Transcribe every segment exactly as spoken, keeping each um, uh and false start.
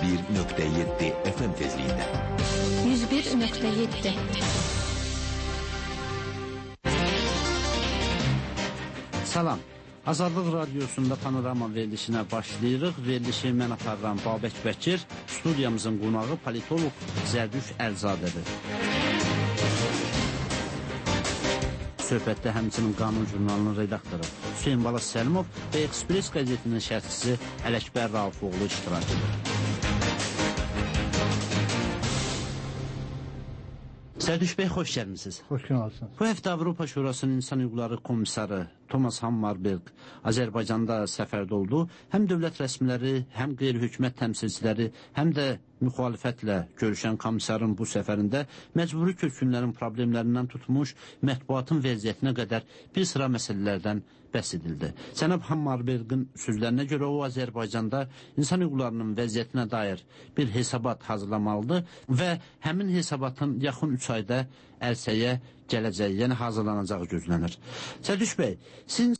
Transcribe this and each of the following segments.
bir nöqtə yeddi F M tezliyində. yüz bir nöqtə yeddi. Salam. Azadlıq Radyosunda Panorama verilişinə başlayırıq. Verilişi mən aparıram Babək Bəkir, studiyamızın qonağı politolog Zərdüş Əlzadədir. Söhbətdə həmçinin Qanun jurnalının redaktoru Hüseyin Balas Səlimov və Express qəzetinin şərhçisi Ələkbər Raufoğlu iştirak edir. Zərdüş bəy, xoş gəlmisiniz. Xoş gəlmisiniz. Bu həftə Avropa Şurasının İnsan Hüquqları Komissarı Thomas Hammarberg Azərbaycanda səfərdə oldu. Həm dövlət rəsmiləri, həm qeyri-hökumət təmsilçiləri, həm də müxalifətlə görüşən komissarın bu səfərində məcburi köçkünlərin problemlərindən tutmuş mətbuatın vəziyyətinə qədər bir sıra məsələlərdən bəhs edildi. Cənab Hammarbergin sözlərinə görə o Azərbaycanda insan hüquqlarının vəziyyətinə dair bir hesabat hazırlamalıdır və həmin hesabatın yaxın üç ayda ərsəyə gələcəyi, yəni hazırlanacağı gözlənir. Zərdüş bəy, siz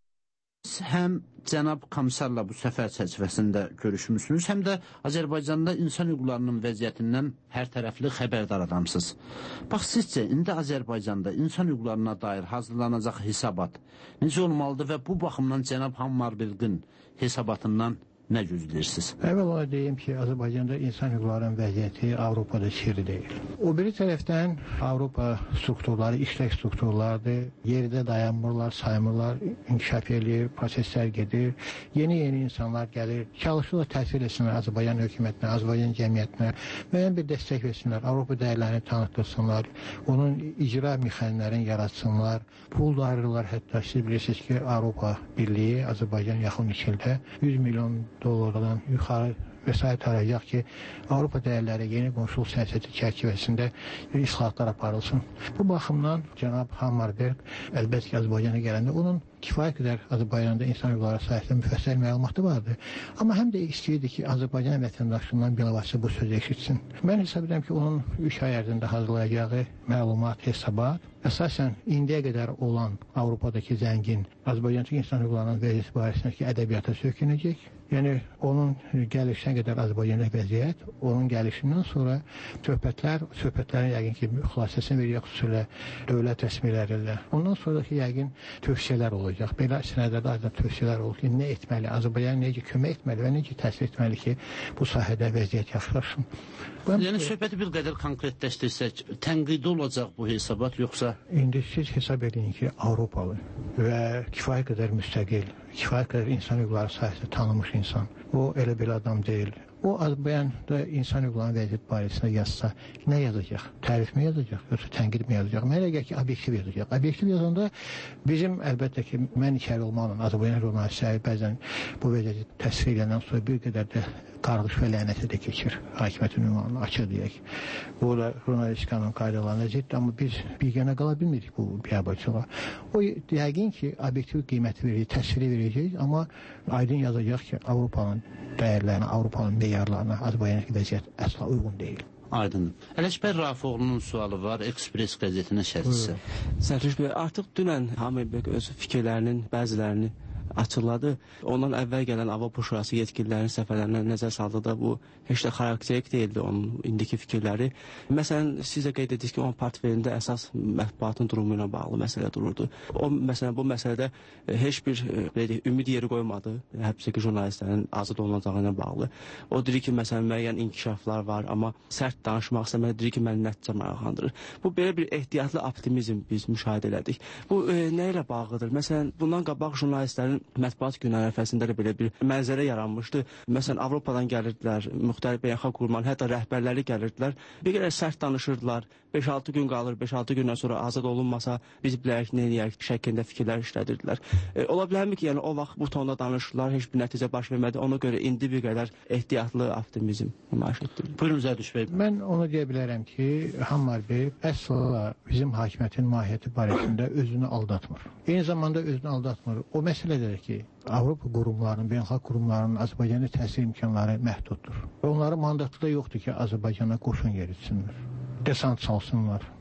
həm cənab komissarla bu səfər çərçivəsində görüşmüsünüz, həm də Azərbaycanda insan hüquqlarının vəziyyətindən hər tərəfli xəbərdar adamsınız. Bax, sizcə, indi Azərbaycanda insan hüquqlarına dair hazırlanacaq hesabat necə olmalıdır və bu baxımdan cənab Hammarbergin hesabatından nə gözləyirsiniz? Əvvəl ona deyim ki, Azərbaycanda insan hüquqlarının vəziyyəti Avropada sirri deyil. O biri tərəfdən Avropa strukturları, işlək strukturlardır, yerdə dayanmırlar, saymırlar, inkişaf edir, proseslər gedir, yeni-yeni insanlar gəlir, çalışırlar təsir etsinlər Azərbaycan hökumətinə, Azərbaycan cəmiyyətinə, müəyyən bir dəstək versinlər, Avropa dəyərlərini tanıtırsınlar, onun icra mexanizmlərini yaratsınlar, pul da ayırırlar, hətta siz bilirsiniz ki, Avropa Birliyi Azərbaycan yaxın iki ildə yüz milyon dollardan yuxarı vəsait arayacaq ki, Avropa dəyərləri yeni qonşuluq siyasəti çərçivəsində islahatlar aparılsın. Bu baxımdan cənab Hammarberg əlbəttə ki, Azərbaycana gələndə onun kifayət qədər Azərbaycanda insan hüquqları sahəsində müfəssəl məlumatı vardı. Amma həm də istəyirdi ki, Azərbaycan vətəndaşlarından bilavasitə bu sözü eşitsin. Mən hesab edirəm ki, onun üç ay ərzində hazırlayacağı məlumat, hesabat əsasən indiyə qədər olan Avropadakı zəngin Azərbaycandakı insan hüquqlarının vəziyyəti barəsindəki ədəbiyyata sökünəcək. Yəni, onun gəlişinə qədər Azərbaycanda vəziyyət, onun gəlişindən sonra söhbətlər, söhbətlərin yəqin ki, xülasəsini verəcək xüsusilə dövlət rəsmiləri ilə. Ondan sonraki yəqin tövsiyələr olacaq. Belə sənədlərdə aydın tövsiyələr olur ki, nə etməli, Azərbaycan necə kömək etməli və necə təsir etməli ki, bu sahədə vəziyyət yaxşılaşsın. Yəni, söhbəti bir qədər konkretləşdirsək, tənqidi olacaq bu hesabat, yoxsa? İndi siz hesab edin ki, Avropalı və kifayət qədər müstəqil, kifayət qədər insan hüquqları sahəsində tanınmış insan. O elə belə adam deyil. O Azərbaycanda insan hüquqlarının vəziyyəti barəsində yazsa, nə yazacaq? Tərif mi yazacaq, yoxsa tənqid mi yazacaq? Mənə gəlir ki, obyektiv yazacaq. Obyektiv yazanda bizim əlbəttə ki, mən içəri olmaqla Azərbaycan jurnalistləri bəzən bu vəziyyəti təsvir edəndən sonra bir qədər də qarğış və lənəti də keçir. Hakimiyyətin ünvanını açıq deyək. Bu da jurnalistikanın qaydalarına ziddir, amma biz bir yana qala bilmirik bu biabırçılığa. O yəqin ki, obyektiv qiyməti verəcək, təsviri verəcək, amma aydın yazacaq ki, Avropanın dəyərlərinə, Avropanın meyarlarına Azərbaycandakı vəziyyət əsla uyğun deyil. Aydın. Ələkbər Raufoğlunun sualı var, Express qəzetinin şərhçisi. Zərdüş bəy, artıq dünən Hammarberg öz fikirlərinin bəzilərini açıqladı. Ondan əvvəl gələn Avropa Şurası yetkililərinin səfərlərinə nəzər saldıqda bu heç də xarakterik deyildi onun indiki fikirləri. Məsələn, siz də qeyd ediniz ki, onun portfelində əsas mətbuatın durumu ilə bağlı məsələ dururdu. O, məsələn, bu məsələdə heç bir deyək, ümid yeri qoymadı həbsdəki jurnalistlərin azad olunacağı ilə bağlı. O deyir ki, məsələn, müəyyən inkişaflar var, amma sərt danışmaq istəməli, deyir ki, məni nəticə maraqlandırır. Bu, belə bir ehtiyatlı optimizm biz müşahidə elədik. Bu, e, nə ilə bağlıdır? Məsələn, bundan qabaq jurnalistlərin mətbuat günü ərəfəsində də belə bir mənzərə yaranmışdı. Məsələn, Avropadan gəlirdilər, müxtəlif beynəlxalq qurumların, hətta rəhbərləri gəlirdilər. Bir qədər sərt danışırdılar. beş altı gün qalır, beş altı gündən sonra azad olunmasa biz bilərik, nə eləyək şəklində fikirlər işlədirdilər. E, ola bilərmi ki, yəni o vaxt bu tonda danışırlar, heç bir nəticə baş vermədi. Ona görə indi bir qədər ehtiyatlı optimizm nümayiş etdirilir. Buyurun Zərdüş bəy. Mən onu deyə bilərəm ki, Hammarberg əsla bizim hakimiyyətin mahiyyəti barəsində özünü aldatmır. Eyni zamanda özünü aldatmır. O məsələdir ki, Avropa qurumlarının, beynəlxalq qurumlarının Azərbaycanda təsir imkanları məhduddur. Və onların mandatı da yoxdur ki, Azərbaycana qoşun yeritsinlər, desant salsınlar.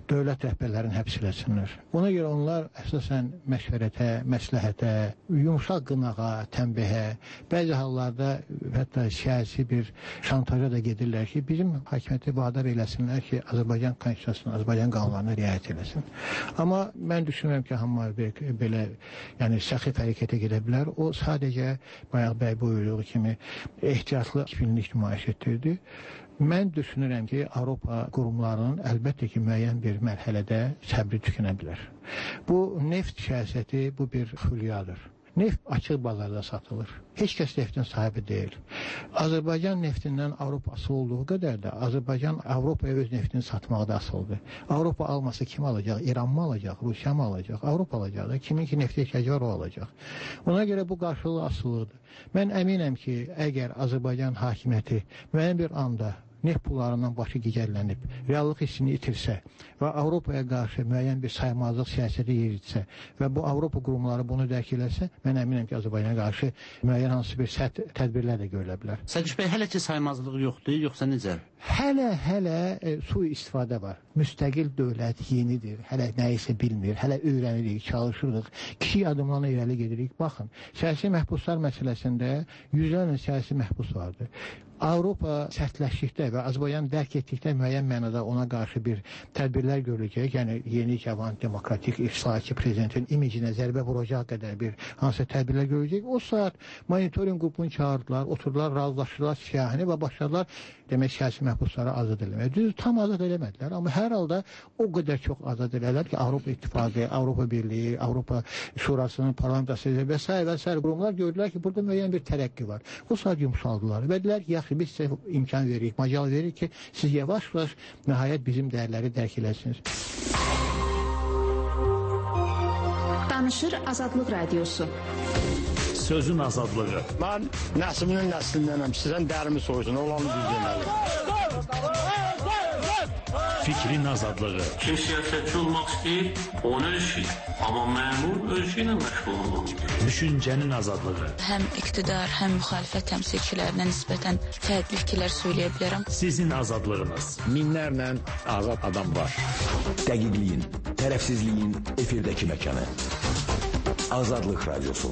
dövlət rəhbərlərini həbs eləsinlər. Ona görə onlar əsasən məşvərətə, məsləhətə, yumşaq qınağa, tənbihə, bəzi hallarda hətta siyasi bir şantaja da gedirlər ki, bizim hakimiyyəti vadar eləsinlər ki, Azərbaycan konstitusiyasına, Azərbaycan qanunlarına riayət eləsin. Amma mən düşünürəm ki, Hammarberg belə yəni səxif hərəkətə gedə bilər. O sadəcə bayaq bəy buyurduğu kimi ehtiyatlı kiçinlik nümayiş etdirdi. Mən düşünürəm ki, Avropa qurumlarının əlbəttə ki, müəyyən bir mərhələdə səbri tükənə bilər. Bu neft siyasəti, bu bir xülyadır. Neft açıq bazarda satılır. Heç kəs neftin sahibi deyil. Azərbaycan neftindən Avropa asılı olduğu qədər də Azərbaycan Avropaya öz neftini satmaqda asılıdır. Avropa alması kim alacaq? İran mı alacaq? Rusiya mı alacaq? Avropa alacaq da. Kimin ki neftə ehtiyacı var o alacaq. Ona görə bu qarşılıqlı asılıdır. Mən əminəm ki, əgər Azərbaycan hakimiyyəti müəyyən bir anda neft pullarından başı gicəllənib, reallıq hissini itirsə və Avropaya qarşı müəyyən bir saymazlıq siyasəti yeritsə və bu Avropa qurumları bunu dərk eləsə, mən əminəm ki, Azərbaycana qarşı müəyyən hansı bir sərt tədbirlər də görülə bilər. Səlcuq bəy, hələ ki saymazlıq yoxdur, yoxsa necə? Hələ, hələ e, sui istifadə var. Müstəqil dövlət yenidir, hələ nəyisə bilmir, hələ öyrənirik, çalışırıq, kiçik adımlarla irəli gedirik. Baxın, siyasi məhbuslar məsələsində yüzlərlə siyasi məhbus vardır. Avropa sərtləşdikdə və Azərbaycan dərk etdikdə müəyyən mənada ona qarşı bir tədbirlər görüləcək, yəni yeni cavan, demokratik, islahatçı prezidentin imicinə zərbə vuracaq qədər bir hansı tədbirlər görüləcək. O saat monitoring qrupunu çağırdılar, oturdular, razılaşdılar siyahini və başladılar demək siyasi məhbusları azad eləmək. Düz tam azad eləmədilər, amma hər halda o qədər çox azad elələr ki, Avropa İttifaqı, Avropa Birliyi, Avropa Şurasının parlamentası və s. və s. qurumlar gördülər ki, burada müəyyən bir tərəqqi var. O saat yumşaldılar və dedilər ki, yaxşı, biz sizə imkan veririk, macal veririk ki, siz yavaş-yavaş nəhayət bizim dəyərləri dərk edəsiniz. Danışır Azadlıq Radiosu. Sözün azadlığı. Mən nəslinin nəslindənəm, sizdən dərimi soysun, olanı düz deməli. Fikrin azadlığı. Kim siyasətçi olmaq istəyir, onu ölçür. Amma məmur ölçü ilə məşğul olmaq istəyir. Düşüncənin azadlığı. Həm iqtidar, həm müxalifət təmsilçilərinə nisbətən fərqli fikirlər söyləyə bilərəm. Sizin azadlığınız. Minlərlə azad adam var. Dəqiqliyin, tərəfsizliyin efirdəki məkanı. Azadlıq Radiosu.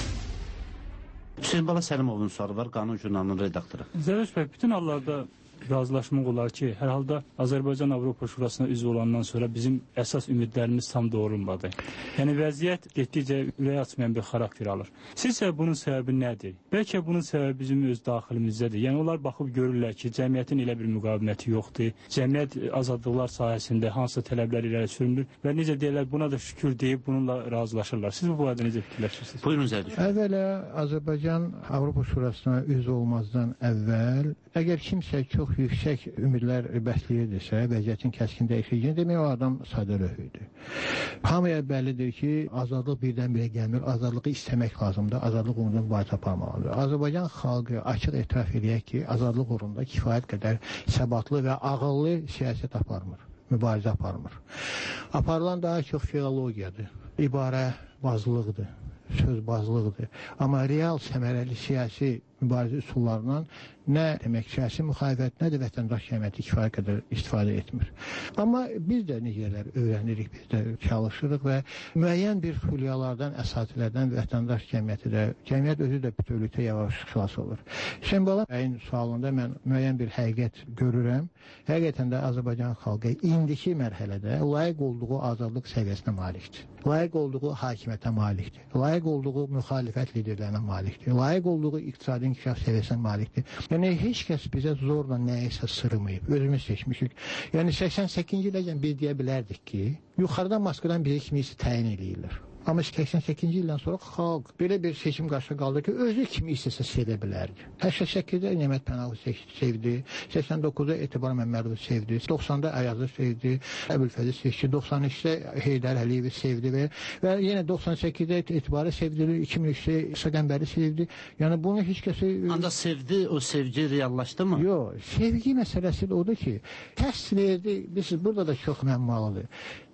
Hüseyin Bala Səlimovun sualı var, Qanun Jurnalının redaktoru. Zərəş bəy, bütün hallarda razılaşmaq olar ki, hər halda Azərbaycan Avropa Şurasına üzv olandan sonra bizim əsas ümidlərimiz tam doğrulmadı. Yəni vəziyyət getdikcə ürək açmayan bir xarakter alır. Sizcə bunun səbəbi nədir? Bəlkə bunun səbəbi bizim öz daxilimizdədir. Yəni onlar baxıb görürlər ki, cəmiyyətin elə bir müqaviməti yoxdur. Cəmiyyət azadlıqlar sahəsində hansı tələblər irəli sürülür və necə deyirlər, buna da şükür deyib bununla razılaşırlar. Siz bu barədə necə fikirləşirsiniz? Buyurun Zərdiş. Əvvələ Azərbaycan Avropa Şurasına üzv olmazdan əvvəl əgər kimsə çox yüksək ümidlər bəsləyirdisə, vəziyyətin kəskin dəyişəcəyini demək o adam sadəlöv idi. Hamıya bəllidir ki, azadlıq birdən-birə gəlmir, azadlığı istəmək lazımdır, azadlıq uğrunda mübarizə aparmalıdır. Azərbaycan xalqı açıq etiraf edək ki, azadlıq uğrunda kifayət qədər səbatlı və ağıllı siyasət aparmır, mübarizə aparmır. Aparılan daha çox filologiyadır, ibarə bazlıqdır, sözbazlıqdır. Amma real səmərəli siyasi mübarizə üsullarından nə demək siyasi müxalifət, nə də vətəndaş cəmiyyəti kifayət qədər istifadə etmir. Amma biz də necələr öyrənirik, biz də çalışırıq və müəyyən bir xülyalardan, əsatilərdən vətəndaş cəmiyyəti də, cəmiyyət özü də bütövlükdə yavaş xilas olur. Hüseyin Bala bəyin sualında mən müəyyən bir həqiqət görürəm. Həqiqətən də Azərbaycan xalqı indiki mərhələdə layiq olduğu azadlıq səviyyəsinə malikdir. Layiq olduğu hakimiyyətə malikdir. Layiq olduğu müxalifət liderlərinə malikdir. Layiq olduğu iqtisadi inkişaf səviyyəsinə malikdir. Yəni heç kəs bizə zorla nəyisə sırmayıb. Özümüz seçmişik. Yəni səksən səkizinci iləcən biz deyə bilərdik ki, yuxarıdan Moskvadan bizə kimisi təyin eləyirlər. Amma səksən səkizinci ildən sonra xalq belə bir seçim qarşısında qaldı ki, özü kimi istəsə sevə bilərdi. səksən səkkizdə Nemət Pənahovu sevdi, səksən doqquzda Etibar Məmmədovu sevdi, doxsanda Ayazı sevdi, Əbülfəzi seçdi, doxsan üçdə Heydər Əliyevi sevdi və, və yenə doxsan səkkizdə Etibarı sevdi, iki min üçdə İsa Qəmbəri sevdi. Yəni bunu heç kəsi... Anda sevdi, o sevgi reallaşdı mı? Yox, sevgi məsələsi odur ki, təsvir verdi, bilirsiniz, burada da çox məmmalıdır.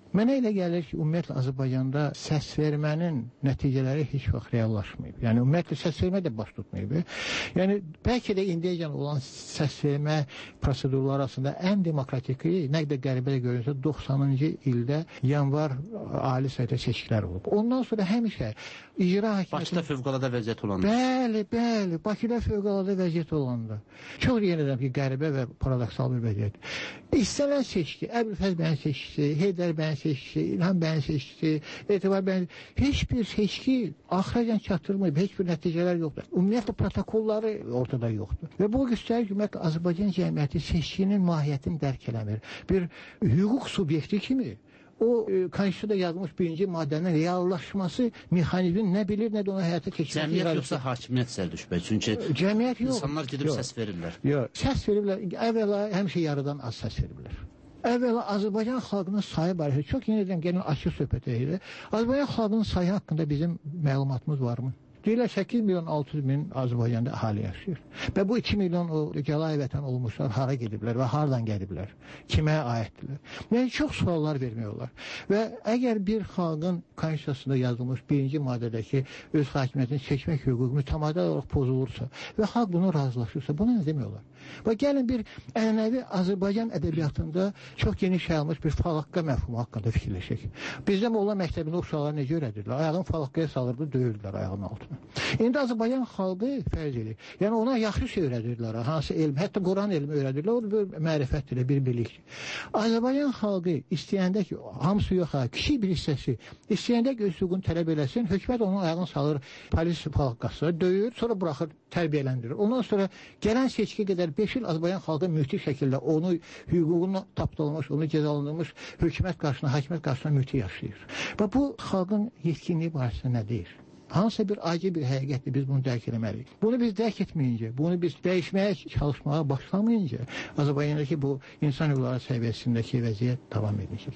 Mənə elə gəlir ki, ümumiyyətlə Azərbaycanda səs vermənin nəticələri heç vaxt reallaşmayıb. Yəni ümumiyyətlə səs vermə də baş tutmayıb. Yəni bəlkə də indiyəcən olan səs vermə prosedurları arasında ən demokratiki, nə qədər qəribə də görünsə doxsanıncı ildə yanvar ali səhiyyə seçkiləri olub. Ondan sonra həmişə icra hakimiyyəti Bakıda fövqəladə vəziyyət olanda. Bəli, bəli, Bakıda fövqəladə vəziyyət olanda. Çox yenədən ki, qəribə və paradoksal bir vəziyyət. İstənilən seçki, Əbülfəz bəyin seçkisi, Heydər bəyin seçkisi, İlham bəyin seçkisi, Etibar bəyin heç bir seçki axıracan çatdırmayıb, heç bir nəticələr yoxdur. Ümumiyyətlə protokolları ortada yoxdur. Və bu göstərir ki, ümumiyyətlə Azərbaycan cəmiyyəti seçkinin mahiyyətini dərk eləmir. Bir hüquq subyekti kimi o e, konstitusiyada yazılmış birinci maddənin reallaşması mexanizmin nə bilir, nə də onu həyata keçirmək. Cəmiyyət yoxsa hakimiyyət Sərdüşbəy? Çünki cəmiyyət yox. İnsanlar gedib yox. səs verirlər. Yox, səs veriblər. Əvvəla həmişə yarıdan az səs veriblər. Əvvəla Azərbaycan xalqının sayı barədə çox yeni edən gəlin açıq söhbət edir. Azərbaycan xalqının sayı haqqında bizim məlumatımız varmı? Deyirlər səkkiz milyon altı yüz min Azərbaycanda əhali yaşayır. Və bu iki milyon o gəlayə vətən olmuşlar hara gediblər və hardan gəliblər? Kimə aiddirlər? Yəni çox suallar vermək olar. Və əgər bir xalqın konstitusiyasında yazılmış birinci maddədəki öz hakimiyyətini seçmək hüququ mütəmadi olaraq pozulursa və xalq bunu razılaşırsa, buna nə demək olar? Və gəlin bir ənənəvi Azərbaycan ədəbiyyatında çox geniş yayılmış bir falaqqa məfhumu haqqında fikirləşək. Bizdə Molla məktəbində uşaqlar necə öyrədirdilər? Ayağını falaqqaya salırdı, döyürdülər ayağının altına. İndi Azərbaycan xalqı fərz edir. Yəni ona yaxşı şey öyrədirdilər, hansı elm, hətta Quran elmi öyrədirdilər, o bir mərifətdir, bir bilikdir. Azərbaycan xalqı istəyəndə ki, hamısı yox, ha, kiçik bir hissəsi istəyəndə ki, öz hüququnu tələb eləsin, hökumət onun ayağını salır polis falaqqasına, döyür, sonra buraxır, tərbiyələndirir. Ondan sonra gələn seçki qədər beş il Azərbaycan xalqı müthiş şəkildə onu hüququnu tapdalamış, onu cəzalandırmış hökumət qarşısında, hakimiyyət qarşısında müthiş yaşayır. Və bu xalqın yetkinliyi barəsində nə deyir? Hansısa bir acı bir həqiqətdir, biz bunu dərk eləməliyik. Bunu biz dərk etməyincə, bunu biz dəyişməyə çalışmağa başlamayınca Azərbaycandakı bu insan hüquqları səviyyəsindəki vəziyyət davam edəcək.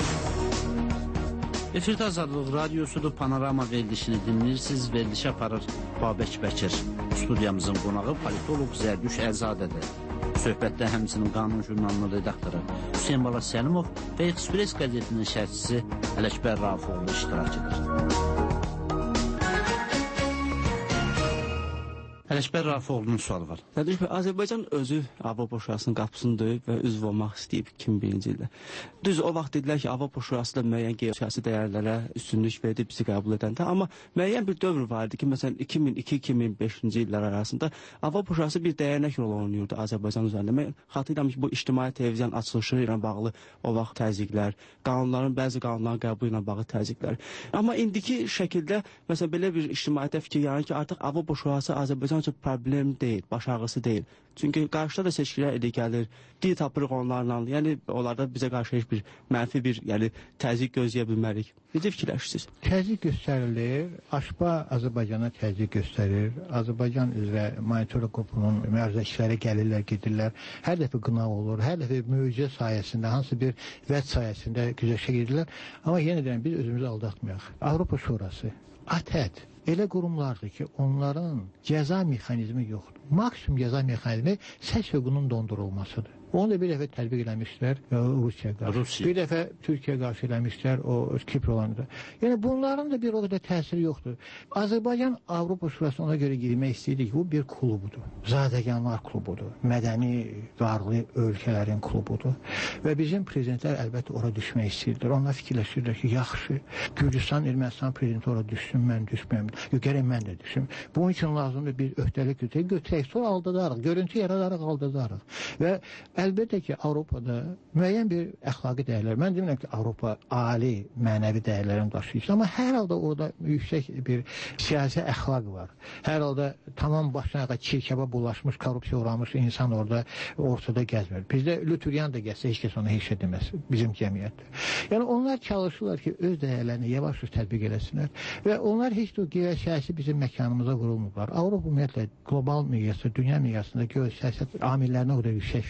Efirdə Azadlıq Radiosudur, Panorama verilişini dinləyirsiniz. Verilişi aparır Babək Bəkir. Studiyamızın qonağı politolog Zərdüş Əzadədir. Söhbətdə həmçinin Qanun jurnalının redaktoru Hüseyin Bala Səlimov və Express qəzetinin şərhçisi Ələkbər Rafoğlu iştirak edir. Ələkbər Rafoğlu'nun sualı var. Sədrüş bəy, Azərbaycan özü Avropa Şurasının qapısını döyüb və üzv olmaq istəyib iki min birinci ildə. Düz o vaxt dedilər ki, Avropa Şurası da müəyyən geosiyasi dəyərlərə üstünlük verdi bizi qəbul edəndə. Amma müəyyən bir dövr var idi ki, məsələn iki min iki iki min beşinci illər arasında Avropa Şurası bir dəyərnək rol oynayırdı Azərbaycan üzərində. Mən xatırlayıram ki, bu ictimai televiziyanın açılışı ilə bağlı o vaxt təzyiqlər, qanunların, bəzi qanunların qəbulu ilə bağlı təzyiqlər. Amma indiki şəkildə, məsələn, belə bir ictimaiyyətə fikir yaranır ki, artıq Avropa Şurası Azərbaycan üçün problem deyil, baş ağrısı deyil. Çünki qarşıda da seçkilər elə gəlir, dil tapırıq onlarla, yəni onlarda bizə qarşı heç bir mənfi bir, yəni təzyiq gözləyə bilmərik. Necə fikirləşirsiniz? Təzyiq göstərilir, Aşba Azərbaycana təzyiq göstərir, Azərbaycan üzrə monitor qrupunun mühafizəçiləri gəlirlər, gedirlər, hər dəfə qınaq olur, hər dəfə möcüzə sayəsində, hansı bir vəd sayəsində güzəşə gedirlər. Amma yenə deyəm, biz özümüzü aldatmayaq. Avropa Şurası, ATƏD elə qurumlardır ki, onların cəza mexanizmi yoxdur. Maksimum cəza mexanizmi səs hüququnun dondurulmasıdır. Onu da bir dəfə tətbiq eləmişlər Rusiyaya qarşı. Rusiya. Bir dəfə Türkiyəyə qarşı eləmişlər o Kipr olanında. Yəni bunların da bir o qədər təsiri yoxdur. Azərbaycan Avropa Şurasına ona görə girmək istəyir ki, bu bir klubudur. Zadəganlar klubudur. Mədəni, varlı ölkələrin klubudur. Və bizim prezidentlər əlbəttə ora düşmək istəyirlər. Onlar fikirləşirlər ki, yaxşı, Gürcistan, Ermənistan prezidenti ora düşsün, mən düşməyəm. Yox, gərək mən də düşüm. Bunun üçün lazımdır bir öhdəlik götürək, götürək, sonra aldadarıq, görüntü yaradarıq, aldadarıq. Və əlbəttə ki, Avropada müəyyən bir əxlaqi dəyərlər, mən demirəm ki, Avropa ali mənəvi dəyərlərini daşıyır, amma hər halda orada yüksək bir siyasi əxlaq var. Hər halda tamam başına çirkəbə bulaşmış, korrupsiya uğramış insan orada ortada gəzmir. Bizdə Lütüryan da gəzsə, heç kəs ona heç şey deməz, bizim cəmiyyətdə. Yəni onlar çalışırlar ki, öz dəyərlərini yavaş-yavaş tətbiq eləsinlər və onlar heç də geosiyasi bizim məkanımıza vurulmurlar. Avropa ümumiyyətlə qlobal miqyasda, dünya miqyasında geosiyasət amillərinə o da yüksək fikir vermir.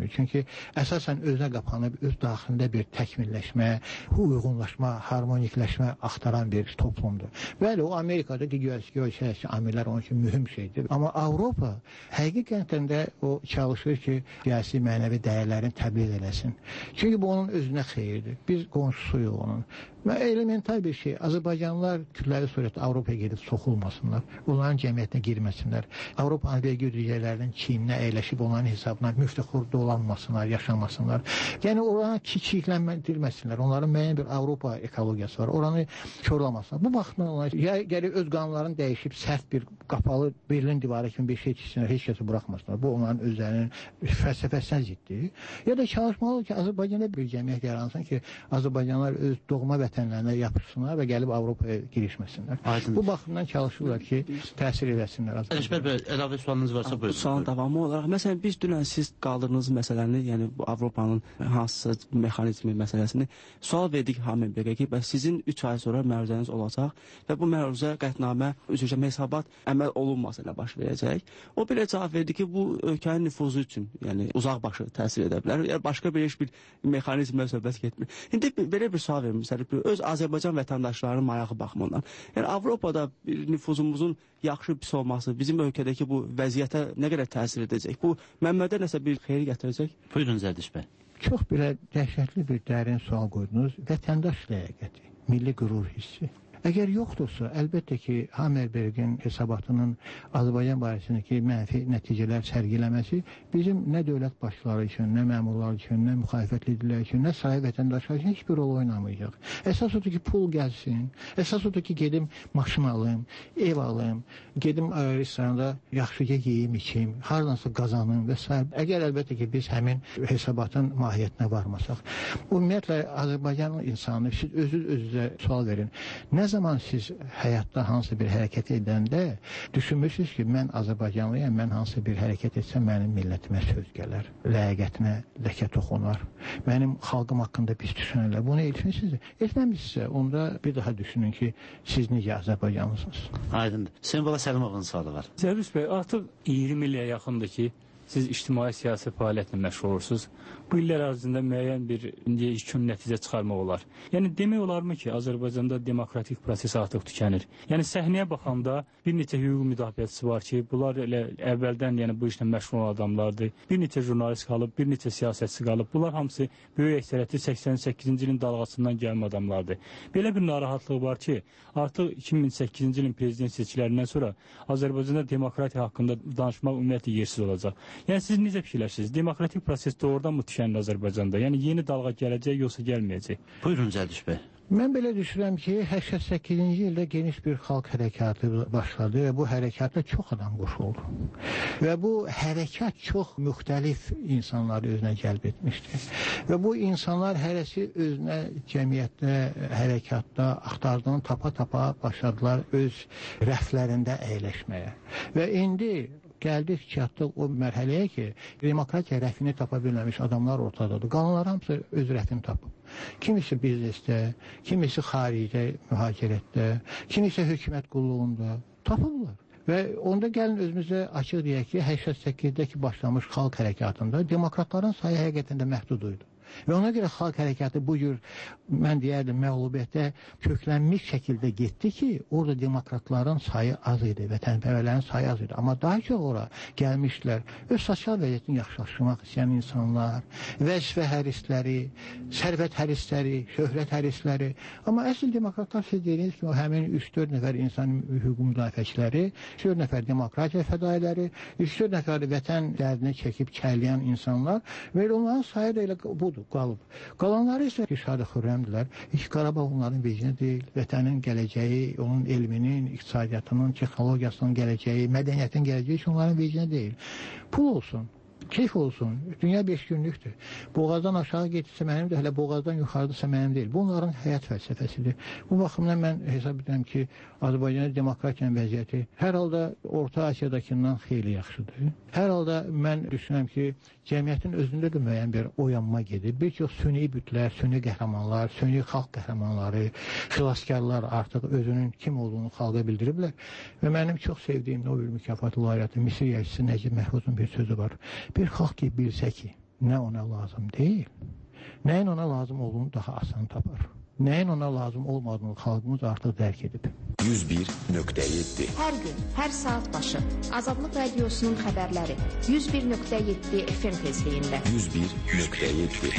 istəmir. Çünki əsasən özünə qapanıb, öz daxilində bir təkmilləşmə, uyğunlaşma, harmonikləşmə axtaran bir toplumdur. Bəli, o Amerikada geosiyasi amillər onun üçün mühüm şeydir. Amma Avropa həqiqətən də o çalışır ki, siyasi mənəvi dəyərlərini təbliğ eləsin. Çünki bu onun özünə xeyirdir. Biz qonşusuyuq onun. Və elemental bir şey, Azərbaycanlılar kütləvi surətdə Avropaya gedib soxulmasınlar, onların cəmiyyətinə girməsinlər, Avropa vergi ödəyicilərinin çiyninə əyləşib onların hesabına müftəxur dolanmasınlar, yaşamasınlar. Yəni oranı kiçikləndirməsinlər, onların müəyyən bir Avropa ekologiyası var, oranı körlamasınlar. Bu baxımdan onlar ya gəlib öz qanunlarını dəyişib sərt bir qapalı Berlin divarı kimi bir şey çizsinlər, heç kəsi buraxmasınlar. Bu onların özlərinin fəlsəfəsinə ziddir. Ya da çalışmalıdır ki, Azərbaycanda bir cəmiyyət yaransın ki, Azərbaycanlılar öz doğma vətənlərinə yapışsınlar və gəlib Avropaya girişməsinlər. Aydın. Bu baxımdan çalışırlar ki, təsir edəsinlər. Əlişbər bəy, əlavə sualınız varsa buyurun. Sualın davamı olaraq, məsələn, biz dünən siz qaldırdığınız məsələni, yəni bu Avropanın hansısa mexanizmi məsələsini sual verdik Hamilbergə ki, sizin üç ay sonra məruzəniz olacaq və bu məruzə qətnamə, üzrə hesabat əməl olunmasa nə baş verəcək. O belə cavab verdi ki, bu ölkənin nüfuzu üçün, yəni uzaq başı təsir edə bilər. Yəni başqa bir heç bir mexanizmə söhbət getmir. İndi belə bir sual vermişsiniz. Öz Azərbaycan vətəndaşlarının marağı baxımından. Yəni Avropada bir nüfuzumuzun yaxşı pis olması bizim ölkədəki bu vəziyyətə nə qədər təsir edəcək? Bu mənbədə nəsə bir xeyir gətirəcək? Buyurun Zərdiş bəy. Çox belə dəhşətli bir dərin sual qoydunuz. Vətəndaş ləyaqəti, milli qürur hissi. Əgər yoxdursa, əlbəttə ki, Hamilbergin hesabatının Azərbaycan barəsindəki mənfi nəticələr sərgiləməsi bizim nə dövlət başçıları üçün, nə məmurlar üçün, nə müxalifət liderləri üçün, nə sahi vətəndaşlar üçün heç bir rol oynamayacaq. Əsas odur ki, pul gəlsin, əsas odur ki, gedim maşın alım, ev alım, gedim restoranda yaxşıca yeyim, içim, hardansa qazanım və s. Əgər əlbəttə ki, biz həmin hesabatın mahiyyətinə varmasaq. Ümumiyyətlə, Azərbaycan insanı, siz özünüzə sual verin. Nə zaman siz həyatda hansı bir hərəkət edəndə düşünmürsünüz ki, mən Azərbaycanlıyam, mən hansı bir hərəkət etsəm mənim millətimə söz gələr, ləyaqətinə ləkə toxunar, mənim xalqım haqqında pis düşünürlər. Bunu etmişsiniz, etməmişsə, onda bir daha düşünün ki, siz necə Azərbaycanlısınız. Aydındır. Sembola Səlimovun sualı var. Zərbiş bəy, artıq iyirmi ilyə yaxındır ki, siz ictimai siyasi fəaliyyətlə məşğul olursunuz. Bu illər ərzində müəyyən bir yekun nəticə çıxarmaq olar. Yəni demək olarmı ki, Azərbaycanda demokratik proses artıq tükənir. Yəni səhnəyə baxanda bir neçə hüquq müdafiəçisi var ki, bunlar elə əvvəldən yəni bu işlə məşğul olan adamlardır. Bir neçə jurnalist qalıb, bir neçə siyasətçi qalıb. Bunlar hamısı böyük əksəriyyəti səksən səkkizinci ilin dalğasından gəlmə adamlardır. Belə bir narahatlıq var ki, artıq iki min səkkizinci ilin prezident seçkilərindən sonra Azərbaycanda demokratiya haqqında danışmaq ümumiyyətlə yersiz olacaq. Yəni siz necə fikirləşirsiniz? Demokratik proses doğrudan mı tükənir Azərbaycanda? Yəni yeni dalğa gələcək yoxsa gəlməyəcək? Buyurun Zərdiş bəy. Mən belə düşünürəm ki, səksən səkkizinci ildə geniş bir xalq hərəkatı başladı və bu hərəkatda çox adam qoşuldu. Və bu hərəkat çox müxtəlif insanları özünə cəlb etmişdi. Və bu insanlar hərəsi özünə cəmiyyətdə, hərəkatda axtardığını tapa-tapa başladılar öz rəflərində əyləşməyə. Və indi gəldik, çatdıq o mərhələyə ki, demokratiya rəfini tapa bilməmiş adamlar ortadadır. Qalanlar hamısı öz rəfini tapıb. Kimisi biznesdə, kimisi xaricdə, mühacirətdə, kimisi hökumət qulluğunda tapırlar. Və onda gəlin özümüzə açıq deyək ki, səksən səkkizdə başlamış xalq hərəkatında demokratların sayı həqiqətən də məhdud idi. Və ona görə xalq hərəkatı bu cür, mən deyərdim, məğlubiyyətə köklənmiş şəkildə getdi ki, orada demokratların sayı az idi, vətənpərvərlərin sayı az idi. Amma daha çox ora gəlmişlər, öz sosial vəziyyətini yaxşılaşdırmaq istəyən insanlar, vəzifə hərisləri, sərvət hərisləri, şöhrət hərisləri. Amma əsl demokratlar siz dediyiniz ki, o həmin üç dörd nəfər insan hüquq müdafiəçiləri, üç dörd nəfər demokratiya fədailəri, üç dörd nəfər vətən dərdini çəkib kərləyən insanlar və onların sayı da elə budur. Qalıb. Qalanları isə şadı xürrəmdilər. Heç Qarabağ onların vecinə deyil. Vətənin gələcəyi, onun elminin, iqtisadiyyatının, texnologiyasının gələcəyi, mədəniyyətin gələcəyi heç onların vecinə deyil. Pul olsun, keyf olsun. Dünya beş günlükdür. Boğazdan aşağı getirsə mənim də, hələ boğazdan yuxarıdırsa mənim deyil. Bunların həyat fəlsəfəsidir. Bu baxımdan mən hesab edirəm ki, Azərbaycanın demokratiyanın vəziyyəti hər halda Orta Asiyadakından xeyli yaxşıdır. Hər halda mən düşünürəm ki, cəmiyyətin özündə də müəyyən bir oyanma gedir. Bir çox süni bütlər, süni qəhrəmanlar, süni xalq qəhrəmanları, xilaskarlar artıq özünün kim olduğunu xalqa bildiriblər. Və mənim çox sevdiyim Nobel mükafatı laureatı Misir yazıçısı Nəcib Məhfuzun bir sözü var. Bir xalq ki, bilsə ki, nə ona lazım deyil, nəyin ona lazım olduğunu daha asan tapar. Nəyin ona lazım olmadığını xalqımız artıq dərk edib. yüz bir nöqtə yeddi Hər gün, hər saat başı Azadlıq Radiosunun xəbərləri yüz bir nöqtə yeddi F M tezliyində. yüz bir nöqtə yeddi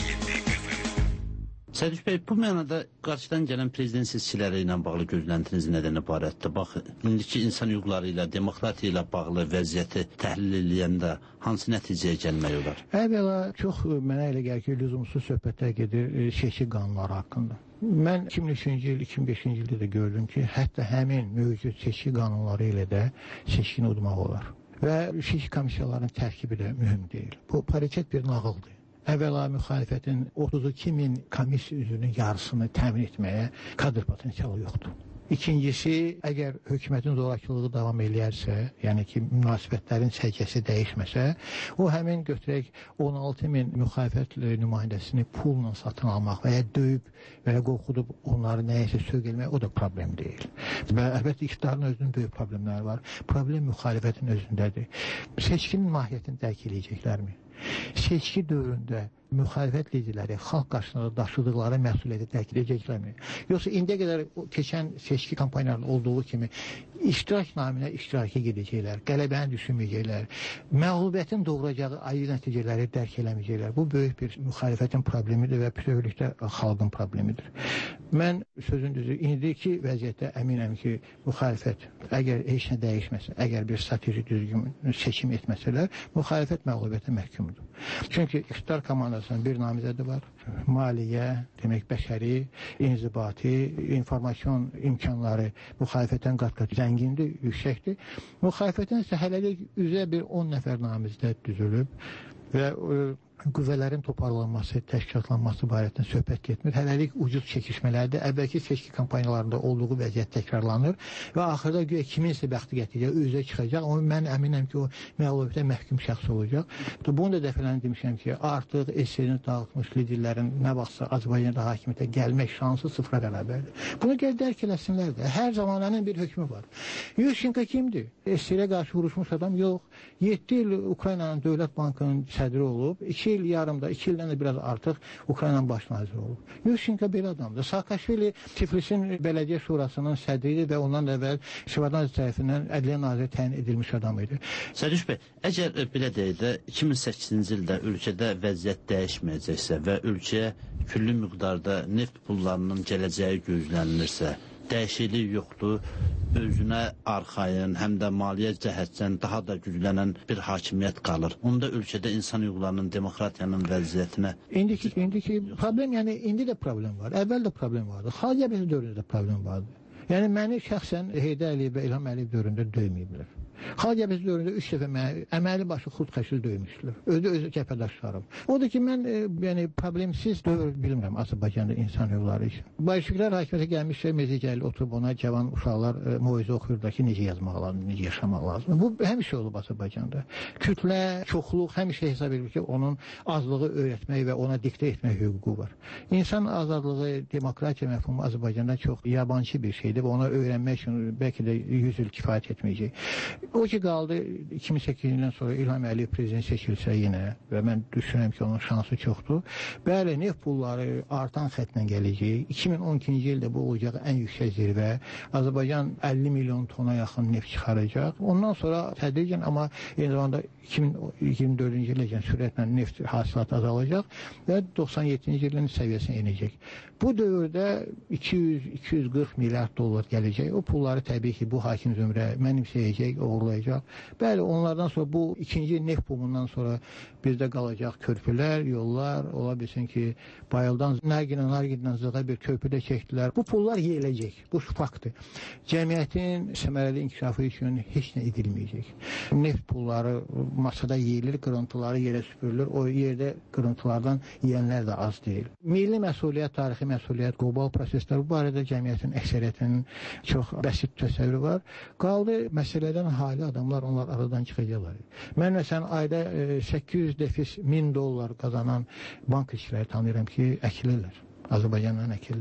Sədüş bəy, bu mənada qarşıdan gələn prezident seçkiləri ilə bağlı gözləntiniz nədən ibarətdir? Bax, indiki insan hüquqları ilə, demokratiya ilə bağlı vəziyyəti təhlil edəndə hansı nəticəyə gəlmək olar? Əvvəla çox mənə elə gəlir ki, lüzumsuz söhbətlər gedir seçki qanunları haqqında. Mən iki min üçüncü il, iki min beşinci ildə də gördüm ki, hətta həmin mövcud seçki qanunları ilə də seçkini udmaq olar. Və seçki komissiyalarının tərkibi də mühüm deyil. Bu paritet bir nağıldır. Əvvəla müxalifətin otuz iki min komissiya üzvünün yarısını təmin etməyə kadr potensialı yoxdur. İkincisi, əgər hökumətin zorakılığı davam eləyərsə, yəni ki, münasibətlərin səciyyəsi dəyişməsə, o həmin götürək on altı min müxalifət nümayəndəsini pulla satın almaq və ya döyüb və ya qorxudub onları nəyəsə sövq eləmək, o da problem deyil. Və əlbəttə, iqtidarın özünün böyük problemləri var. Problem müxalifətin özündədir. Seçkinin mahiyyətini dərk eləyəcəklərmi? Seçki dövründə müxalifət liderləri xalq qarşısında daşıdıqları məsuliyyəti dərk edəcəklərmi? Yoxsa indiyə qədər keçən seçki kampaniyalarının olduğu kimi iştirak naminə iştiraka gedəcəklər, qələbəni düşünməyəcəklər, məğlubiyyətin doğuracağı ayrı nəticələri dərk eləməyəcəklər. Bu böyük bir müxalifətin problemidir və bütövlükdə xalqın problemidir. Mən sözün düzü, indiki vəziyyətdə əminəm ki, müxalifət əgər heç nə dəyişməsə, əgər bir strateji düzgün seçim etməsələr, müxalifət məğlubiyyətə məhkumdur. Çünki iqtidar komandasının bir namizədi var. Maliyyə, demək bəşəri, inzibati, informasyon imkanları müxalifətdən qat-qat zəngindir, yüksəkdir. Müxalifətdən isə hələlik üzə bir on nəfər namizdə düzülüb və qüvvələrin toparlanması, təşkilatlanması barəsində söhbət getmir. Hələlik ucuz çəkişmələrdə əvvəlki seçki kampaniyalarında olduğu vəziyyət təkrarlanır və axırda güya kiminsə bəxti gətirəcək, özə çıxacaq. Amma mən əminəm ki, o məğlubiyyətə məhkum şəxs olacaq. Bunu da dəfələn demişəm ki, artıq eserini dağıtmış liderlərin nə vaxtsa Azərbaycanda hakimiyyətə gəlmək şansı sıfıra bərabərdir. Bunu gəl dərk eləsinlər də. Hər zamananın bir hökmü var. Yushchenko kimdir? Esirə qarşı vuruşmuş adam yox. yeddi il Ukraynanın Dövlət Bankının sədri olub, iki il yarımda, iki ildən də biraz artıq Ukraynanın baş naziri olub. Yushchenko belə adamdır. Saakashvili Tiflisin Bələdiyyə Şurasının sədri və ondan əvvəl Şevardnadze tərəfindən Ədliyyə Naziri təyin edilmiş adam idi. Sədüş bəy, əgər belə deyək də iki min səkkizinci ildə ölkədə vəziyyət dəyişməyəcəksə və ölkəyə külli miqdarda neft pullarının gələcəyi gözlənilirsə, dəyişiklik yoxdur, özünə arxayın, həm də maliyyə cəhətdən daha da güclənən bir hakimiyyət qalır. Onda ölkədə insan hüquqlarının, demokratiyanın vəziyyətinə... İndiki, indiki problem, yəni indi də problem var, əvvəl də problem vardı, xalq cəbhəsi dövründə də problem vardı. Yəni məni şəxsən Heydər Əliyev və İlham Əliyev dövründə döyməyiblər. Xalq cəbhəsi dövründə üç dəfə mənə əməli başı xurd xəşil döymüşdülər. Özü özü cəbhədaşlarım. Odur ki, mən e, yəni, problemsiz dövr bilmirəm Azərbaycanda insan hüquqları üçün. Bolşeviklər hakimiyyətə gəlmişsə, Mezi gəlib oturub ona cavan uşaqlar e, müizə oxuyurlar ki, necə yazmaq lazım, necə yaşamaq lazım. Bu həmişə olub Azərbaycanda. Kütlə, çoxluq həmişə hesab edir ki, onun azlığı öyrətmək və ona diktə etmək hüququ var. İnsan azadlığı, demokratiya məfhumu Azərbaycanda çox yabancı bir şeydir və ona öyrənmək üçün bəlkə də yüz il kifayət etməyəcək. O ki qaldı iki min səkkizinci ildən sonra İlham Əliyev prezident seçilsə yenə və mən düşünürəm ki, onun şansı çoxdur. Bəli, neft pulları artan xəttlə gələcək. iki min on ikinci ildə bu olacaq ən yüksək zirvə. Azərbaycan əlli milyon tona yaxın neft çıxaracaq. Ondan sonra tədricən, amma eyni zamanda iki min iyirmi dördüncü iləcən sürətlə neft hasilatı azalacaq və doxsan yeddinci ilin səviyyəsinə enəcək. Bu dövrdə iki yüz iki yüz qırx milyard dollar gələcək. O pulları təbii ki, bu hakim zümrə mənimsəyəcək, uğurlayacaq. Bəli, onlardan sonra bu ikinci neft bumundan sonra bizdə qalacaq körpülər, yollar, ola bilsin ki, Bayıldan Nərginə, Nargindən Zığa bir körpüdə çəkdilər. Bu pullar yeyiləcək. Bu faktdır. Cəmiyyətin səmərəli inkişafı üçün heç nə edilməyəcək. Neft pulları masada yeyilir, qırıntıları yerə süpürülür. O yerdə qırıntılardan yeyənlər də az deyil. Milli məsuliyyət, tarixi məsuliyyət, qlobal proseslər bu barədə cəmiyyətin əksəriyyətinin çox bəsit təsəvvürü var. Qaldı məsələdən hali adamlar, onlar aradan çıxacaqlar. Mən məsələn ayda e, səkkiz yüz defis min dollar qazanan bank işçiləri tanıyıram ki, əkilirlər. Azərbaycandan əkilirlər.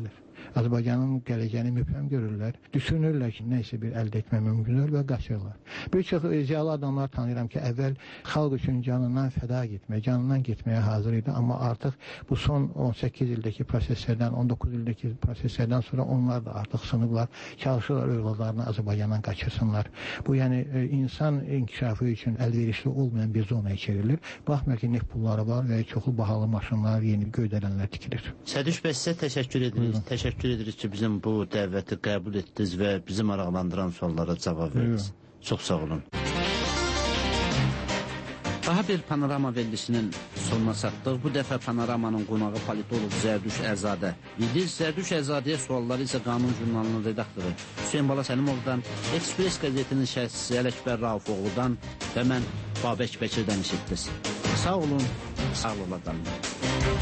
Azərbaycanın gələcəyini mübhəm görürlər. Düşünürlər ki, nəysə bir əldə etmək mümkündür və qaçırlar. Bir çox ziyalı adamlar tanıyıram ki, əvvəl xalq üçün canından fəda getməyə, canından getməyə hazır idi, amma artıq bu son on səkkiz ildəki proseslərdən, on doqquz ildəki proseslərdən sonra onlar da artıq sınıblar, çalışırlar övladlarını Azərbaycandan qaçırsınlar. Bu, yəni insan inkişafı üçün əlverişli olmayan bir zonaya çevrilir. Baxmayaq ki, neft pulları var və çoxlu bahalı maşınlar, yeni göydələnlər tikilir. Sədüş bəy, sizə təşəkkür edirik. Buyurun. Təşəkkür edirik ki, bizim bu dəvəti qəbul etdiniz və bizi maraqlandıran suallara cavab verdiniz. Çox sağ olun. Daha bir panorama verilişinin sonuna çatdıq. Bu dəfə panoramanın qonağı politolog Zərdüş Əzadə idi. Zərdüş Əzadəyə sualları isə Qanun jurnalının redaktoru Hüseyin Bala Səlimovdan, Ekspres qəzetinin şərhçisi Ələkbər Raufoğludan və mən Babək Bəkirdən eşitdiniz. Sağ olun, sağ olun.